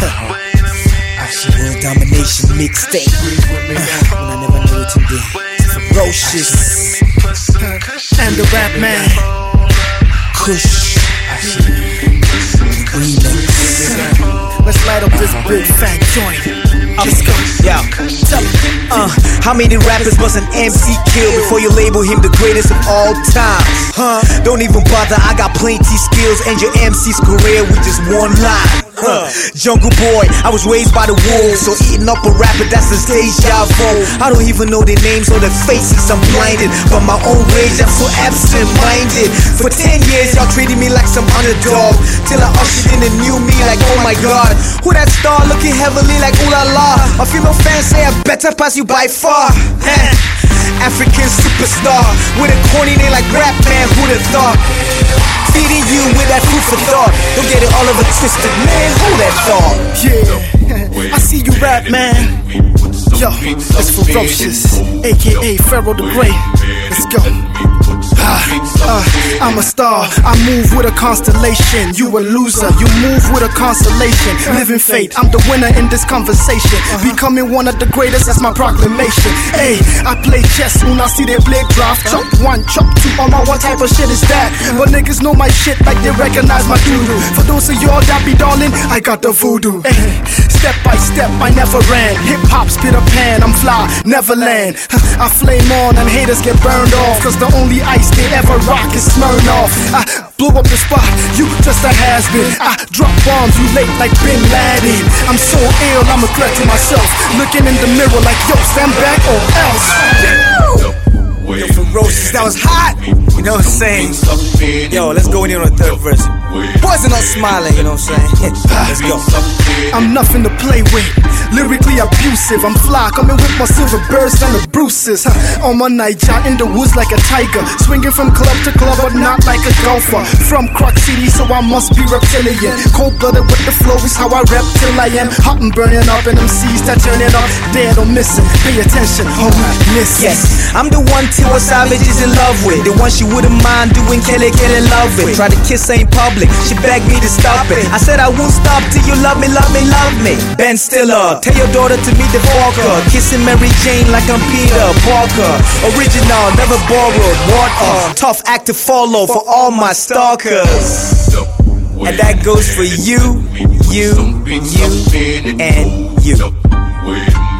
World domination mixtape. When I never knew it today. Ferocious. And the rap man. Kush. Let's light up this big fat joint. Let's go. Yeah. How many rappers must an MC kill before you label him the greatest of all time? Don't even bother, I got plenty skills, and your MC's career with just one line. Jungle boy, I was raised by the wolves, so eating up a rapper, that's the deja vu. I don't even know their names or their faces, I'm blinded by my own rage, I'm so absent-minded. For 10 years, y'all treated me like some underdog, till I ushered in a new me like, oh my god, who that star looking heavily like ooh la la? My female fans say I better pass you by far. African superstar with a corny name like rap man, who'd have thought? Feeding you with that food for thought. Don't get it all over twisted, man, who that thought? Yeah, I see you rap, man. Yo, it's Ferocious, aka Pharaoh the Great. Let's go. I'm a star, I move with a constellation. You a loser, you move with a constellation. Living fate, I'm the winner in this conversation. Becoming one of the greatest, that's my proclamation. Hey, I play chess when I see they blade drop. Chop one, chop two, what type of shit is that? But niggas know my shit like they recognize my doodle. For those of y'all that be darling, I got the voodoo. Hey, step by step, I never ran. Hip hop, spit a pan, I'm fly, never land. I flame on and haters get burned off, cause the only ice they ever rock is Smirnoff. I blow up the spot, you just a has-been. I drop bombs, you late like Bin Laden. I'm so ill, I'm a threat to myself. Looking in the mirror like, yo, stand back or else. Yo, Ferocious, that was hot. You know what I'm saying? Yo, let's go in here on the third verse. Boys are not smiling, you know what I'm saying? Let's go. I'm nothing to play with, lyrically abusive. I'm fly, coming with my silver bursts and the bruises. On my night, out in the woods like a tiger, swinging from club to club, but not like a golfer. From Croc City, so I must be reptilian. Cold-blooded with the flow is how I rep till I am hot and burning up, and MCs that turn it up, dead or missing. Pay attention, homie, listen. Yes, I'm the one Tiwa Savage is in love with, the one she wouldn't mind doing Kelly in love with. Try to kiss her in public, she begged me to stop it. I said I won't stop till you love me, love me, love me. Ben Stiller, tell your daughter to meet the Walker. Kissing Mary Jane like I'm Peter Parker. Original, never borrowed. What tough act to follow for all my stalkers. And that goes for you, and you.